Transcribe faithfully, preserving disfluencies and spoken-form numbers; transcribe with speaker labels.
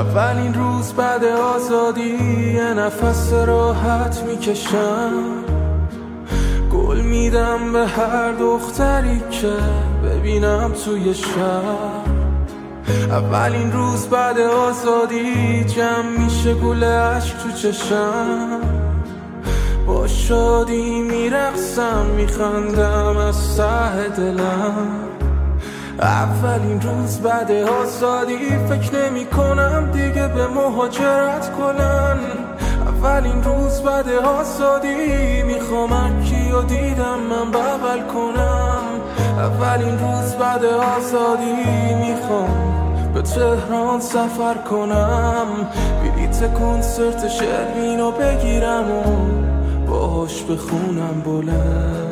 Speaker 1: اولین روز بعد آزادی یه نفس راحت میکشم، گل میدم به هر دختری که ببینم توی شهر. اولین روز بعد آزادی جمع میشه گل عشق تو چشم، با شادی میرقصم میخندم از ته دلم. اولین روز بعد آزادی فکر نمی کنم دیگه به مهاجرت کنن. اولین روز بعد آزادی میخوام هرکی و دیدم من بغل کنم. اولین روز بعد آزادی میخوام به تهران سفر کنم، بلیت کنسرت شروین رو بگیرم و باهاش بخونم بلند.